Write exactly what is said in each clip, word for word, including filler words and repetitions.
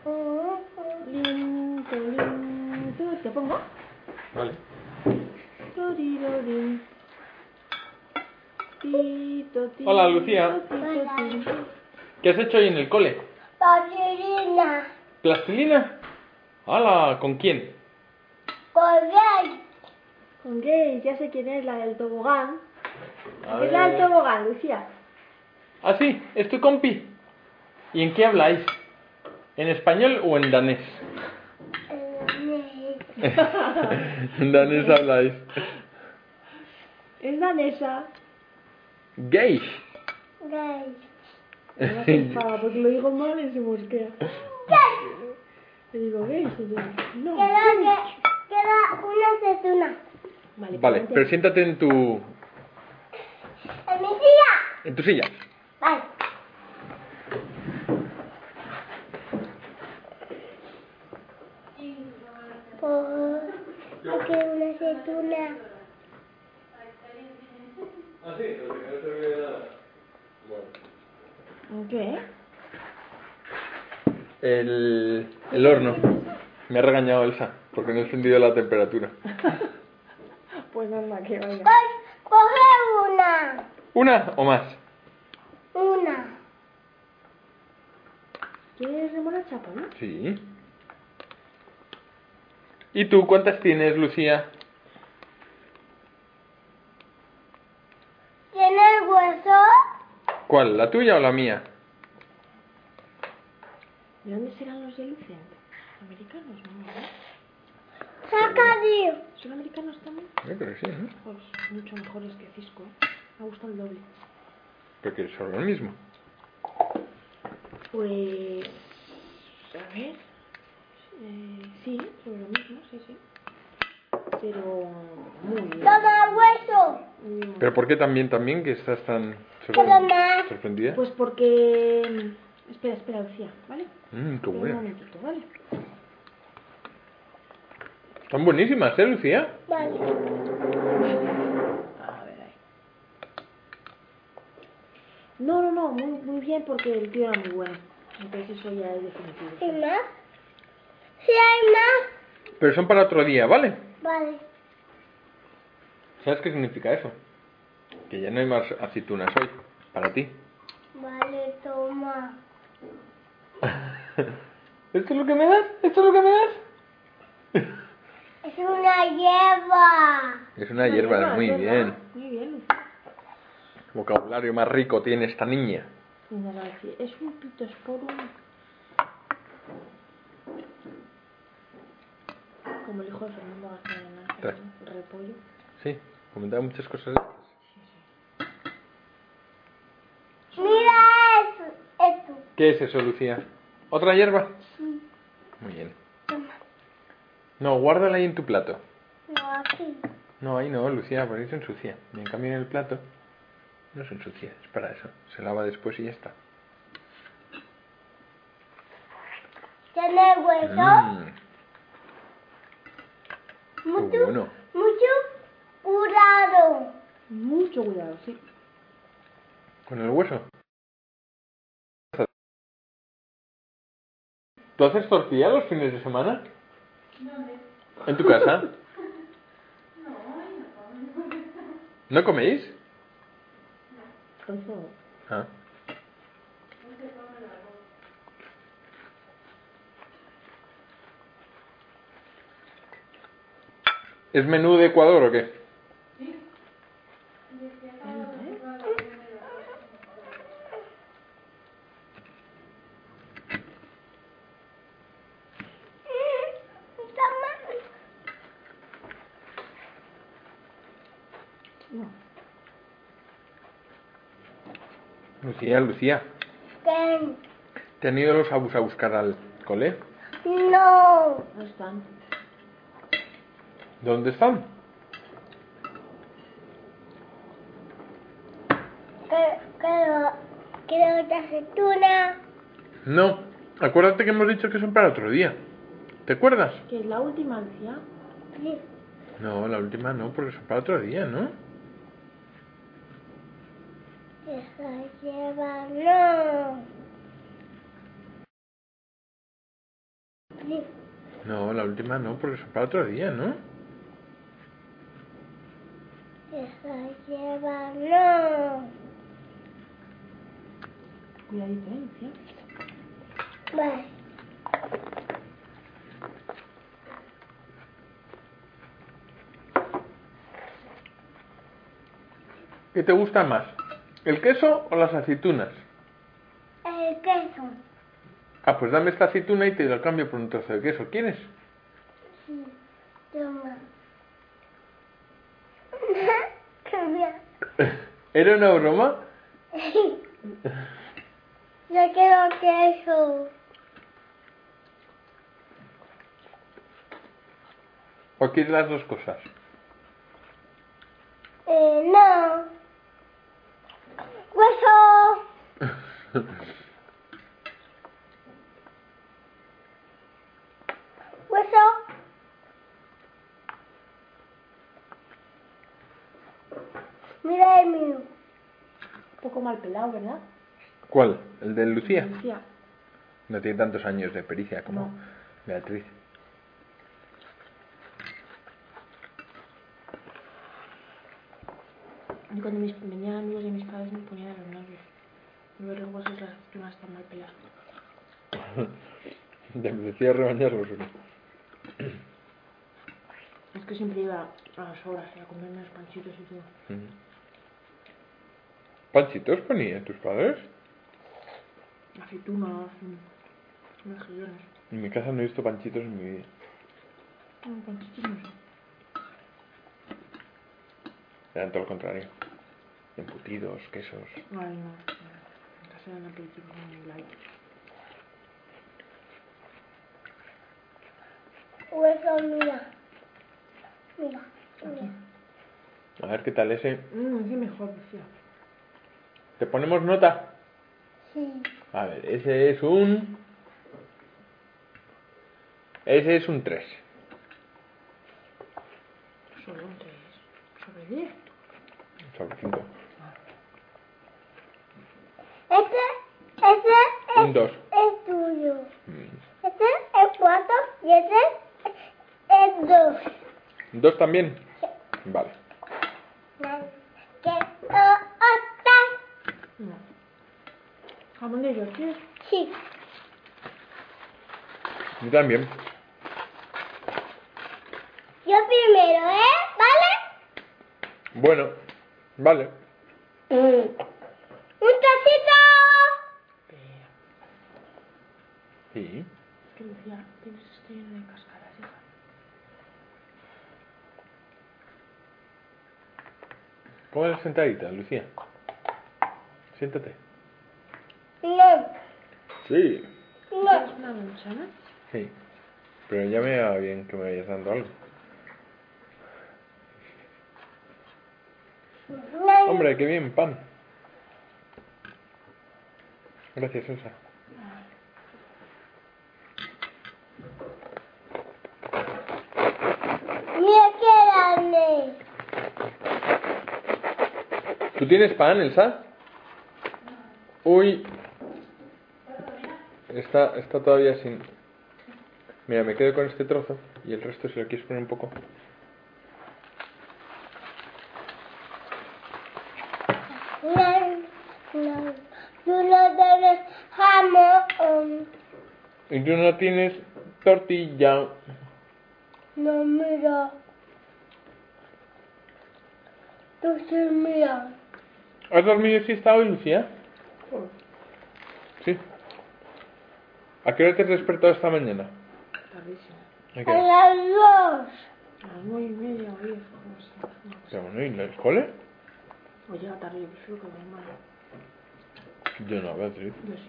Lin, tolin, tu- ¿Te pongo? Vale. Torirorin. Tito, tito, Hola, Lucía. tito, tito. ¿Qué has hecho hoy en el cole? Plastilina. ¿Plastilina? Hola, ¿con quién? Colgate. Con Grace, ya sé quién es, la del tobogán. A ¿Qué es la del ver. tobogán, Lucía? Ah, sí, es tu compi. ¿Y en qué habláis? ¿En español o en danés? En danés habláis. Es danesa. Gay. Gay. No se enfada porque lo digo mal y se mosquea. Le digo, ¿qué? No. Queda, que, queda una aceituna. Vale, Vale, pues pero siéntate en tu... En mi silla. en tu silla. Vale. Por... Porque una aceituna. Ah, sí, pero que no se ve nada. Bueno. ¿Qué? El, el horno. Me ha regañado Elsa porque no he encendido la temperatura. Pues anda, que vaya. Pues coge una. ¿Una o más? Una. ¿Quieres remolacha, no? Sí. ¿Y tú cuántas tienes, Lucía? ¿Tiene el hueso? ¿Cuál? ¿La tuya o la mía? ¿De dónde serán los de Lucent? ¿Americanos? No, ¿no? Saca, tío. ¿Son americanos también? Yo creo que sí, ¿no? Pues mucho mejores que Cisco, ¿eh? Me gusta el doble. Pero que es lo mismo. Pues... A ver... Eh, sí, sobre lo mismo, sí, sí. Pero... Muy bien. Toma hueso. Mm, ¿Pero por qué también, también, que estás tan Toma más. sorprendida? Pues porque... Espera, espera, Lucía, ¿vale? Mmm, qué Espera un buena. momentito, ¿vale? Están buenísimas, ¿eh, Lucía? Vale. A ver ahí. No, no, no, muy, muy bien porque el tío era muy bueno. Entonces eso ya es definitivo. ¿Hay más? Sí, hay más. Pero son para otro día, ¿vale? Vale. ¿Sabes qué significa eso? Que ya no hay más aceitunas hoy, para ti. Vale, toma. ¿Esto es lo que me das? ¿Esto es lo que me das? Es una hierba. Es una hierba, muy ¿verdad? bien. Muy bien, Lucía. Vocabulario más rico tiene esta niña. Mira, Lucía, es un pitosporum. Como el hijo de Fernando García de Nájera, Tras. ¿no? Repollo. Sí, comentaba muchas cosas de estas. Mira eso. Esto. ¿Qué es eso, Lucía? ¿Otra hierba? Sí. Muy bien. Toma. No, guárdala ahí en tu plato. No, aquí. No, ahí no, Lucía, porque se ensucia. Y en cambio en el plato no se ensucia, es para eso. Se lava después y ya está. ¿Tiene hueso? Mmm, Mucho, qué bueno. mucho curado. Mucho cuidado, sí. ¿Con el hueso? ¿Tú haces tortilla los fines de semana? ¿Dónde? ¿En tu casa? No, ahí no comemos. ¿No coméis? Eso. Ah. No se come el arroz. ¿Es menú de Ecuador o qué? ¿Sí? Y es que acabo de comprar la comida de arroz. Toma. No. Lucía, Lucía. ¿Qué? ¿Te han ido los abus a buscar al cole? No. No están. ¿Dónde están? Quiero, quiero, quiero otra aceituna. No. Acuérdate que hemos dicho que son para otro día. ¿Te acuerdas? Que es la última, Lucía. Sí. No, la última no, porque son para otro día, ¿no? Esa hierba no. Sí. No, la última no, porque son para otro día, ¿no? Esa lleva, no. Cuidadito, ¿eh, Lucía? Vale. ¿Qué te gusta más? ¿El queso o las aceitunas? El queso. Ah, pues dame esta aceituna y te lo cambio por un trozo de queso. ¿Quieres? Sí. Toma. Cambia. ¿Era una broma? Yo quiero queso. ¿O quieres las dos cosas? Eh, no. Hueso. Hueso. Mira el mío. Un poco mal pelado, ¿verdad? ¿Cuál? ¿El de Lucía? Lucía. No tiene tantos años de pericia como No. Beatriz. Y cuando mis, venían amigos de mis padres me ponían a los nervios. Los rehuesos las aceitunas están mal peladas. ¿Te apetecía rebañarlos o qué? Es que siempre iba a las horas a comerme los panchitos y todo. Ujú. ¿Panchitos ponían tus padres? Aceitunas, mm, mejillones. En mi casa no he visto panchitos en mi vida. No, panchitos no sé. Eran todo lo contrario. Embutidos, quesos. Ay, no. En casa eran aperitivos muy light. Hueso, mira. Mira. Mira. A ver qué tal ese. Mmm, ese mejor, Lucía. ¿Te ponemos nota? Sí. A ver, ese es un... Ese es un tres. Solo un tres. Sobre diez. Sobre cinco. Este, este Un dos. es tuyo. Mm. Este es cuatro y este es dos. ¿Dos también? Vale. ¿Qué otra? No. ¿Jamón de york quieres? Sí. Yo también. Yo primero, ¿eh? ¿Vale? Bueno, vale. ¡Un trocito! Espera. Sí. Es que Lucía, tienes esto lleno de cascaras, hija. Póngase sentadita, Lucía. Siéntate. No. Sí. No. ¿Quieres una manzana? Sí. Pero ya me va bien que me vayas dando algo. No. Hombre, qué bien, pan. Gracias, Elsa. Mira qué grande. ¿Tú tienes pan, Elsa? Uy. Está, está todavía sin... Mira, me quedo con este trozo y el resto si lo quieres poner un poco. No. No. Tú no tienes jamón. Y tú no tienes tortilla. No, mira. Tú sí, mira. ¿Has dormido siesta hoy, Lucía? Sí. ¿A qué hora te has despertado esta mañana? Tardísimo. ¿A qué A hora? las dos. A las nueve y media o diez. No sé. No sé. Pero bueno, ¿y en el cole? O llega tarde, yo prefiero que normal. Yo no, Beatriz. Yo sí,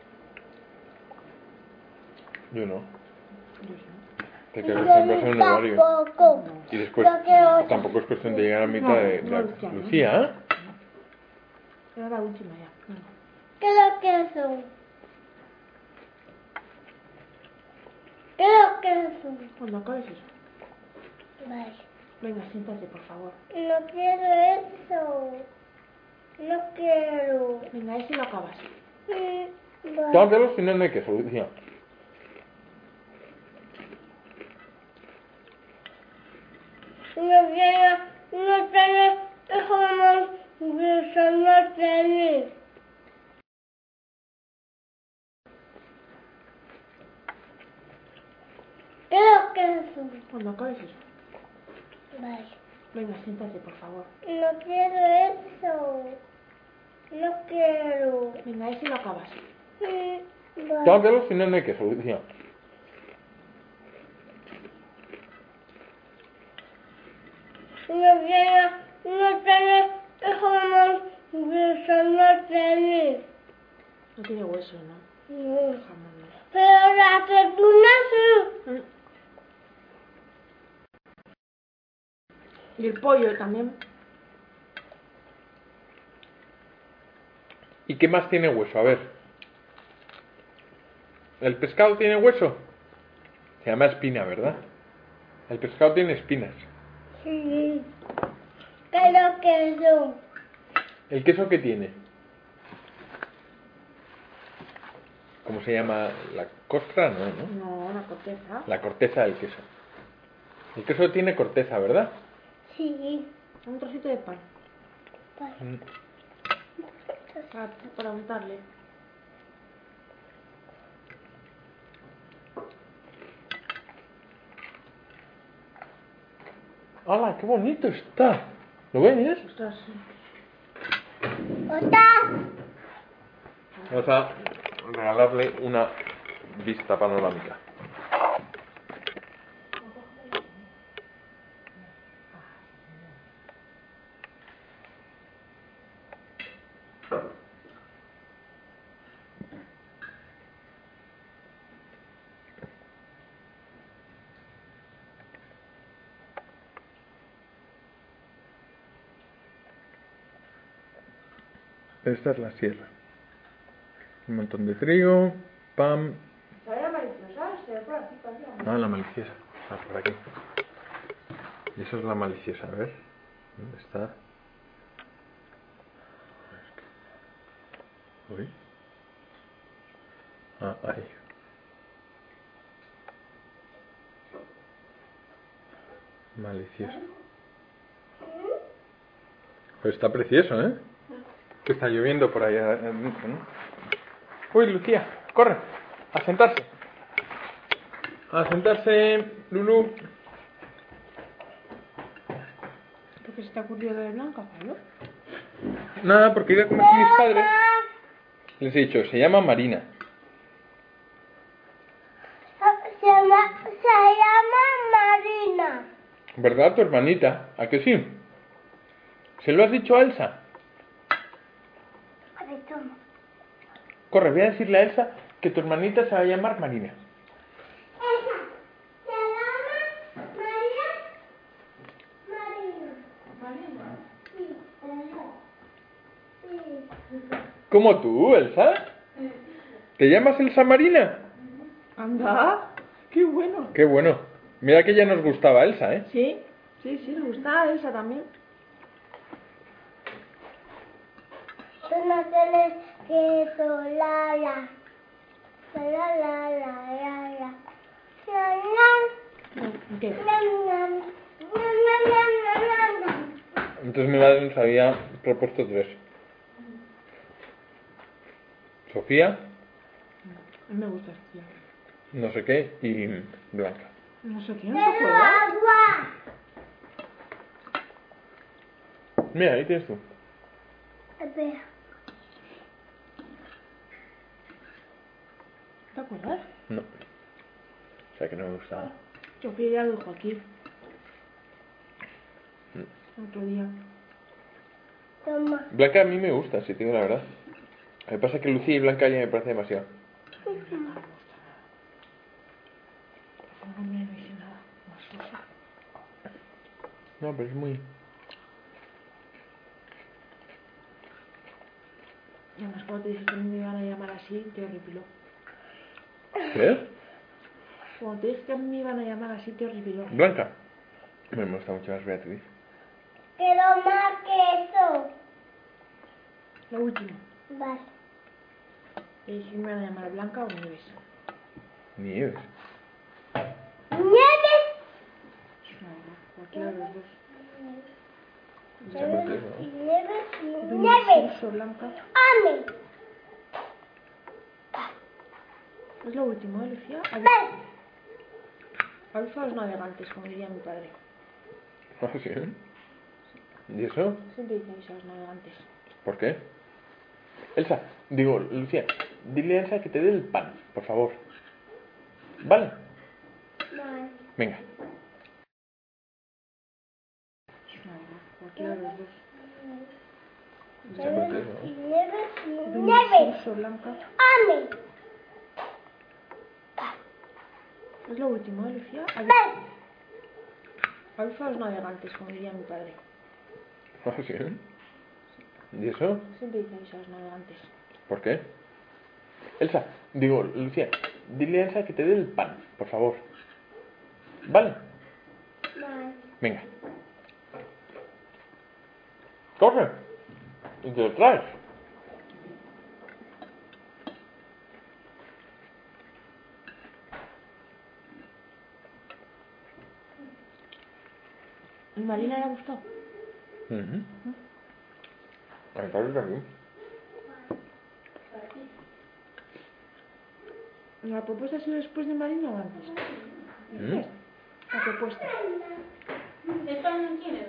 yo Yo no. sí. Yo sí. Te Y quedas yo siempre en un horario. tampoco. Y después Yo quiero- tampoco es cuestión de llegar a mitad No, de... no, de- Lucía, no. Lucía, ¿eh? Era la última ya. No. Creo que son. Creo que son. Cuando acabes eso. Vale. Venga, siéntate, por favor. No quiero eso. No quiero. Venga, ese lo acabas. Mm, vale. Tómatelo, si no, no hay queso, Lucía. No tiene, no tiene, es como grueso, no tiene. Creo que eso. Cuando acabes eso. Vale. Venga, siéntate, por favor. No quiero eso. No quiero. Venga, ese lo acabas. Mm, vale. Tómatelo, si no, no hay queso, Lucía. No tiene, no tiene, es como grueso, no tiene. No tiene hueso, ¿no? No. Jamón no. Pero la aceituna sí. Mm. Y el pollo también. ¿Y qué más tiene hueso? A ver. ¿El pescado tiene hueso? Se llama espina, ¿verdad? El pescado tiene espinas. Sí. Creo que eso. ¿El queso qué tiene? ¿Cómo se llama? ¿La costra? No, ¿no? No, la corteza. La corteza del queso. El queso tiene corteza, ¿verdad? Sí. Un trocito de pan. Vale. Mm. Para, para untarle. ¡Hala, qué bonito está! ¿Lo ves? Ostras, sí. ¿Otra? Vamos a regalarle una vista panorámica. Esta es la sierra. Un montón de trigo, pan. ¿Sabes maliciosa? Se ve por aquí, por aquí. Ah, la maliciosa. Ah, por aquí. Y eso es la maliciosa, a ver. ¿Dónde está? Uy. Ah, ahí. Maliciosa. Pues está precioso, ¿eh? Que está lloviendo por ahí adentro, ¿no? Uy, Lucía, corre. A sentarse. A sentarse, Lulu. ¿Por qué se te ha ocurrido de Blanca, Pablo? Nada, porque he ido a comer con mis padres. Les he dicho, se llama Marina. Se llama, se llama Marina. ¿Verdad, tu hermanita? ¿A que sí? ¿Se lo has dicho a Elsa? A ver, toma. Corre, voy a decirle a Elsa que tu hermanita se va a llamar Marina. Esa. Se llama María. Marina. Marina. Sí, esa. Sí. ¿Cómo tú, Elsa? ¿Te llamas Elsa Marina? Anda, qué bueno. Qué bueno. Mira que ya nos gustaba Elsa, ¿eh? Sí, sí, sí, me gusta Elsa también. Tú no tienes que solarla. La la la la la la. La la. ¿Qué? Nam, nam. Nam, nam, nam, nam, nam. Entonces mi madre nos había propuesto tres. Sofía, A mí me gusta Sofía. no sé qué, y Blanca. No sé qué, no te Quiero acuerdas. agua. Mira, ahí tienes tú. Espera. ¿Te acuerdas? No. O sea que no me gustaba. Sofía ya lo dijo aquí. Otro día. Toma. Blanca a mí me gusta, si te digo la verdad. Lo que pasa es que Lucía y Blanca ya me parece demasiado. No me gusta nada. No me dice nada. Más sosa. No, pero es muy... Y además cuando te dije que me iban a llamar así, te horripiló. ¿Qué? Cuando te dije que me iban a llamar así, te horripiló. Blanca. Me gusta mucho más Beatriz. Quiero más queso. La última. Vale. Te dije que me iban a llamar Blanca o Nieves. Nieves. Nieves. Es una broma, cualquiera. cualquiera de los dos. Está precioso, ¿no? Nieves, De un nieves. curso blanca. Ame. Es lo último, ¿eh, Lucía? Adiós. Ven. Adiós a los navegantes, como diría mi padre. Ah, sí. ¿Y eso? Siempre dice adiós a los navegantes. ¿Por qué? Elsa, digo, Lucía, dile a Elsa que te dé el pan, por favor. ¿Vale? Vale. Venga. Es una verdad, cualquiera de los dos. Está precioso, ¿no? Nieves, De un nieves. curso blanca. Ame. Es lo último, ¿eh, Lucía? Adiós. Ven. Adiós a los navegantes, como diría mi padre. Ah, sí. ¿Y eso? Siempre dice adiós a los navegantes. ¿Por qué? Elsa, digo, Lucía, dile a Elsa que te dé el pan, por favor. ¿Vale? Vale. Venga. Corre. Y te lo traes. ¿Y Marina le ha gustado? Uh-huh. A mi padre también. ¿La propuesta ha sido después de Marina o antes? ¿Mm? La propuesta. ¿Esto no tiene?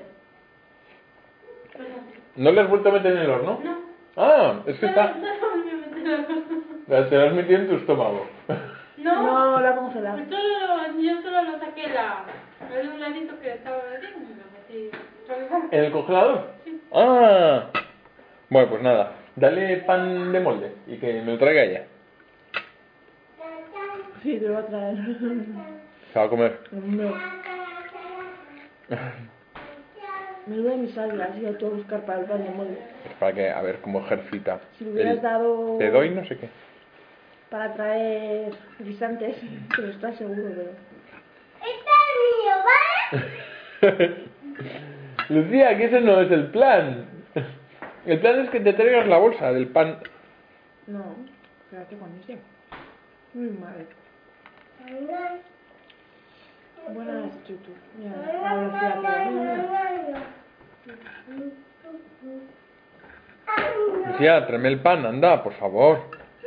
¿No le has vuelto a meter en el horno? No. Ah, es que está... No, no me metí la cosa. Te lo has metido en tu estómago. No. No, la congelada. Pues solo, yo solo lo saqué la, el ladito que estaba así y lo metí. ¿En el congelador? Ah. Bueno, pues nada. Dale pan de molde y que me lo traiga ella. Sí, te lo va a traer. Se va a comer. No. Menuda miseria, has ido tú a buscar para el pan de molde. Es para que, a ver cómo ejercita. Si le hubieras el- dado Te doy no sé qué. para traer guisantes, pero estás seguro, pero... Este es mío, ¿vale? Lucía, que ese no es el plan. El plan es que te traigas la bolsa del pan. No, espérate con ese. Muy mal. Buenas, Chutu. Mira, la Lucía, pero mira, mira. Lucía, tráeme el pan, anda, por favor.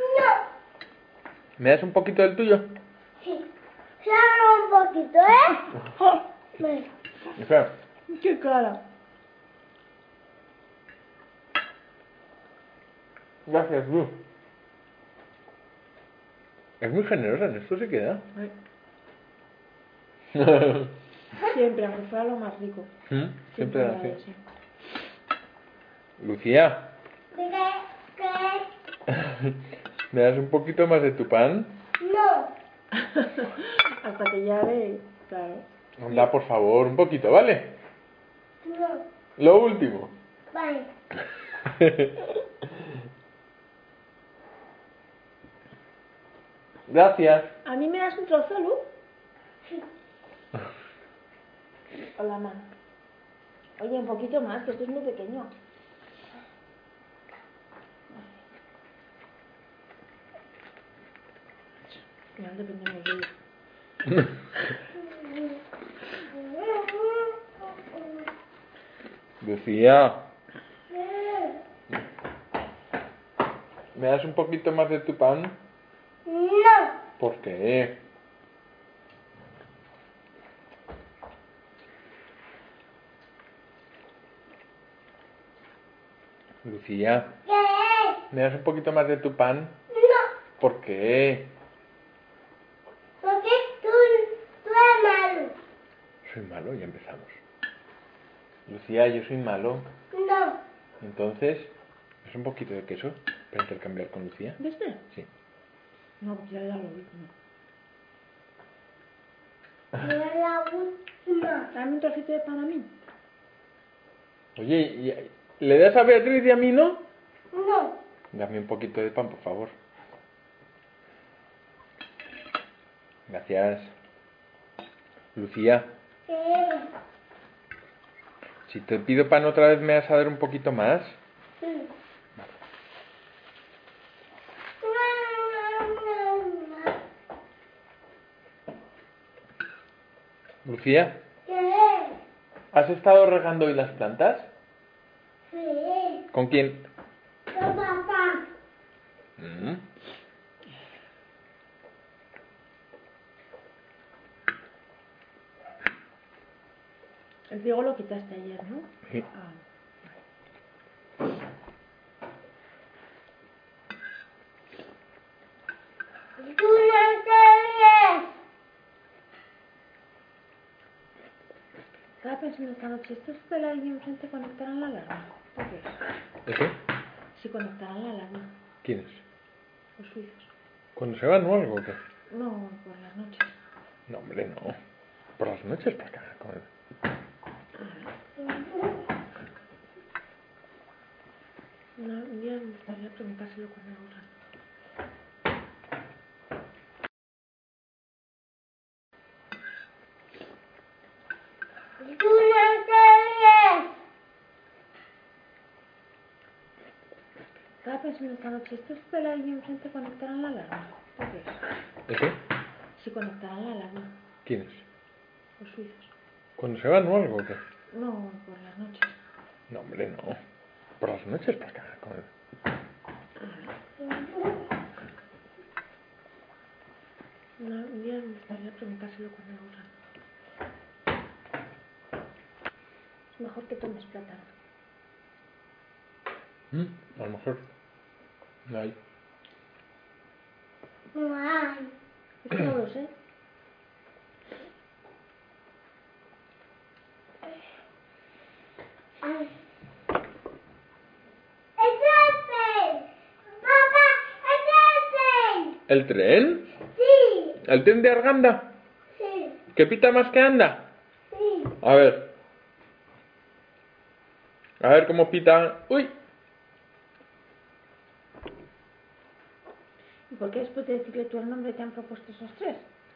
¿Me das un poquito del tuyo? Sí. Solo un poquito, ¿eh? Ven. Espera. ¡Qué cara! Gracias, Luz. Es muy generosa, en esto se queda. Ay, siempre, aunque fuera lo más rico. ¿Mm? Siempre me así. da así. Lucía, ¿Qué? ¿Qué? ¿me das un poquito más de tu pan? No. Hasta que ya ve, claro. Anda, por favor, un poquito, ¿vale? No. Lo último. Vale. Gracias. ¿A mí me das un trozo, Lu? Sí. O la mano. Oye, un poquito más, que esto es muy pequeño. Ya dependemos de ella. Lucía, ¿me das un poquito más de tu pan? No. ¿Por qué? Lucía, ¿Qué? ¿me das un poquito más de tu pan? No. ¿Por qué? Porque tú, tú eres malo. Soy malo, ya empezamos. Lucía, yo soy malo. No. Entonces, ¿es un poquito de queso para intercambiar con Lucía? ¿De este? Sí. No, porque ya le da lo último. No es la última. Dame un trocito de pan a mí. Oye, ¿y- ¿le das a Beatriz y a mí, no? No. Dame un poquito de pan, por favor. Gracias. Lucía, ¿Qué? si te pido pan otra vez, ¿me vas a dar un poquito más? Sí. Lucía, ¿Qué? ¿Has estado regando hoy las plantas? Sí. ¿Con quién? Con papá. Mm. El trigo lo quitaste ayer, ¿no? Sí. Ah. Tú no sabes. Estaba pensando esta noche, ¿estos de la línea enfrente conectarán la alarma? ¿Por qué? ¿De qué? Si conectarán la alarma, ¿Quiénes? los suizos. ¿Cuándo se van o algo o qué? No, por las noches. No, hombre, no. Por las noches para acá. Con... No, un día me gustaría preguntárselo cuando ahorran. Tú no sabes. Estaba pensando esta noche, ¿estos de la línea enfrente conectarán la alarma? ¿Por qué? ¿De qué? Si conectarán la alarma, ¿Quiénes? los suizos. ¿Cuándo se van o algo o qué? No, por las noches. No, hombre, no. Por las noches para acá. Con... No, un día me gustaría preguntárselo cuando ahorran. Es mejor que tomes plátano. ¿Mm? A lo mejor. No hay. No hay. Es que no lo sé. Ay. ¡Es el tren! ¡Papá! ¡Es el tren! ¿El tren? Sí. ¿El tren de Arganda? Sí. ¿Que pita más que anda? Sí. A ver. A ver cómo pita. ¡Uy! ¿Y por qué después de decirle tú el nombre te han propuesto esos tres?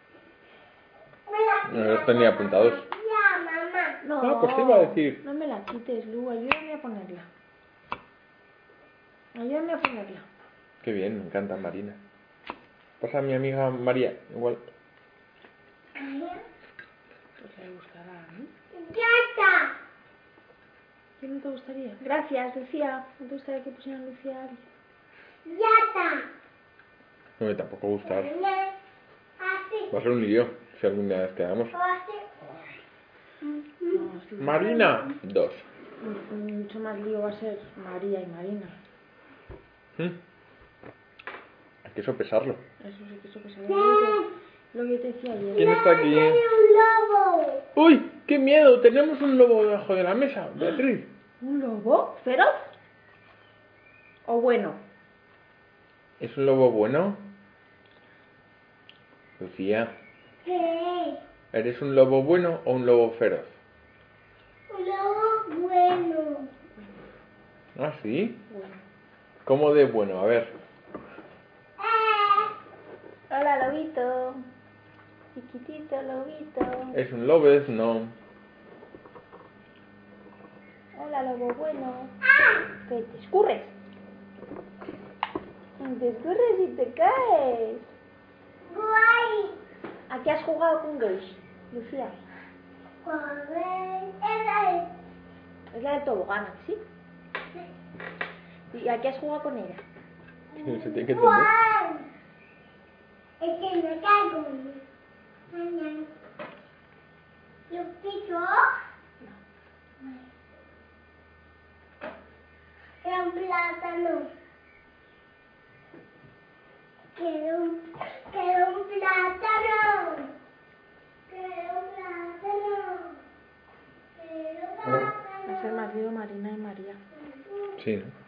Me la No los tenía apuntados. Ya, mamá. No, Ah, pues te iba a decir. no me la quites, Lu, ayúdame a ponerla. Ayúdame a ponerla. Qué bien, me encanta Marina. Pasa a mi amiga María, igual. Pues la buscará, ¿no? Ya está. ¿Qué no te gustaría? Gracias, Lucía. ¿No te gustaría que pusieran Lucía a alguien? Ya está. No me tampoco gusta. Así. Va a ser un lío si algún día nos quedamos. Así. No, es Lucía. Marina, dos. Mm, Mucho más lío va a ser María y Marina. ¿Mm? Hay que sopesarlo. Eso sí que eso que se ve. Lo que lo que te decía ayer. ¿Quién está aquí? Hay un lobo. ¡Uy! ¡Qué miedo! Tenemos un lobo debajo de la mesa, Beatriz. ¿Un lobo? ¿Feroz? ¿O bueno? ¿Es un lobo bueno? Lucía, ¿Qué? ¿eres un lobo bueno o un lobo feroz? Un lobo bueno. ¿Ah, sí? Bueno. ¿Cómo de bueno? A ver. Eh. Hola, lobito. Chiquitito lobito. ¿Es un lobez? No. Hola, lobo bueno. ¿Qué te escurres? Te escurres y te caes. Guay. ¿A qué has jugado con Grace, Lucía? Correr. Esa es. Es la del tobogán, ¿sí? ¿Y a qué has jugado con ella? Se tiene que entender. Guay. Es que me caigo. Mañana. ¿Lo piso? Quiero un plátano. Quiero un, quiero un plátano. Quiero un plátano. Quiero Va a ser plátano. más lío Marina y María. Sí, ¿no?